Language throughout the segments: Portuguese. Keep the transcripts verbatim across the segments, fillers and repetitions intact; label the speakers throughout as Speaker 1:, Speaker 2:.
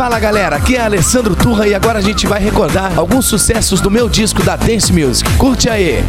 Speaker 1: Fala galera, aqui é Alessandro Turra e agora a gente vai recordar alguns sucessos do meu disco da Dance Music. Curte aí!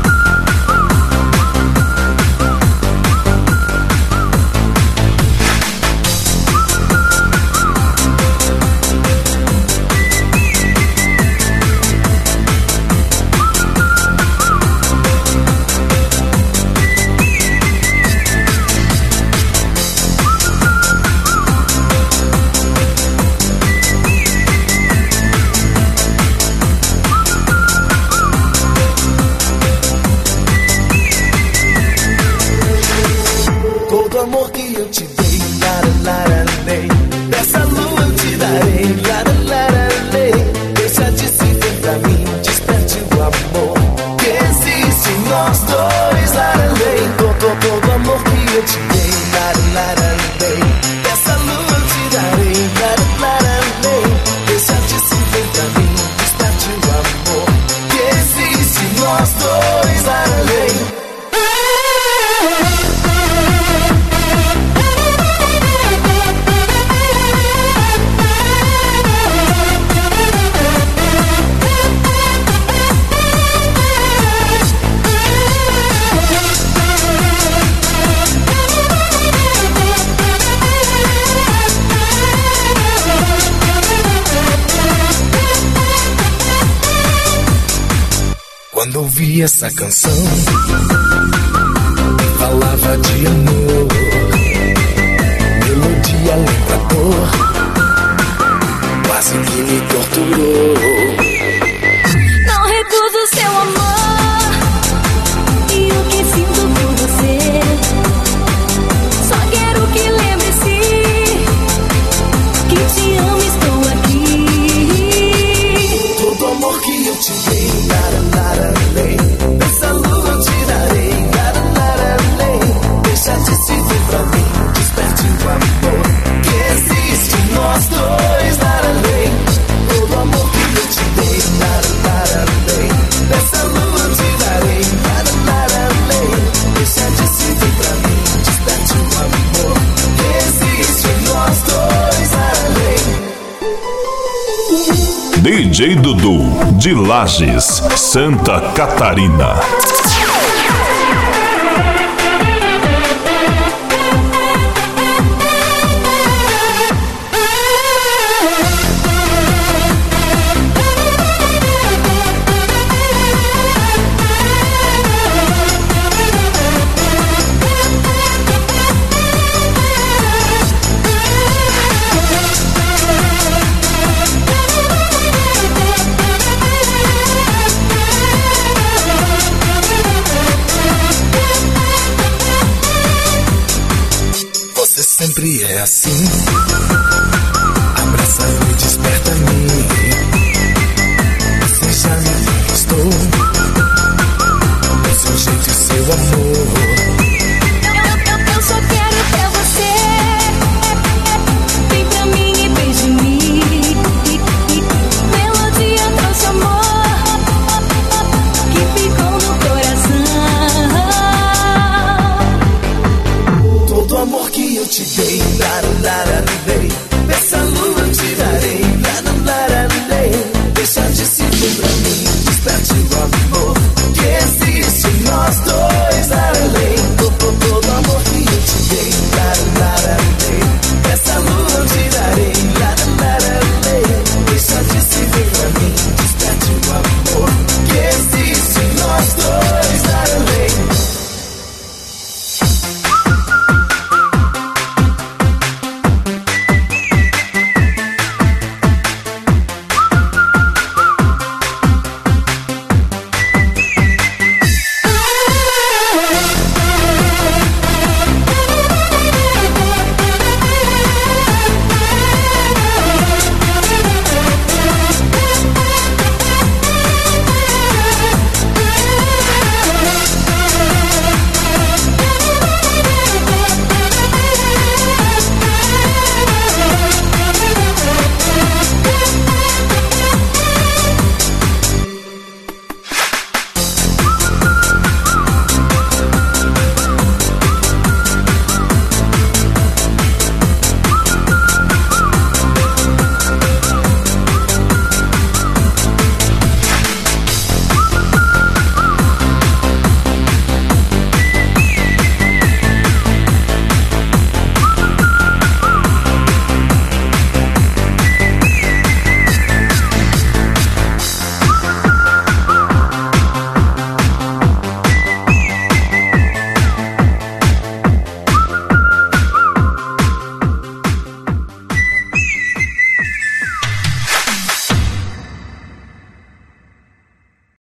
Speaker 2: Todo amor que eu te dei, lara, lara, lei. Dessa lua eu te darei, lara, lara, lei. Deixa de se ver pra mim, desperte o amor que existe em nós dois, lara, lei. Todo, todo amor que eu te dei, lara, lara, lei. Dessa lua eu te darei, lara, lara, lei. Deixa de se ver pra mim, desperte o amor que existe em nós dois, lara, lei. Quando ouvi essa canção, falava de amor, melodia lembra dor, quase que me torturou.
Speaker 3: Não recuso seu amor e o que sinto por você. Só quero que lembre-se que te amo, estou aqui.
Speaker 2: Todo amor que eu te dei, lara, lara, lei. Dessa lua eu te darei, lara, lara, lei. Deixa de se ver pra mim, desperte o amor que existe em nós dois, lara, lei. Todo amor que eu te dei, lara, lara, lei. Dessa lua eu te darei, lara, lara, lei. Deixa de se ver pra mim, desperte o amor que existe em nós dois, lara, lei.
Speaker 4: D J Dudu, de Lages, Santa Catarina.
Speaker 2: Sempre é assim, abraça-me, desperta-me. Você já me conquistou, o seu jeito e seu amor.
Speaker 3: Eu, eu, eu só quero ter você. Vem pra mim e beije-me. Melodia trouxe amor que ficou no coração.
Speaker 2: Todo amor que eu te dei, lara, lara, lei. Dessa lua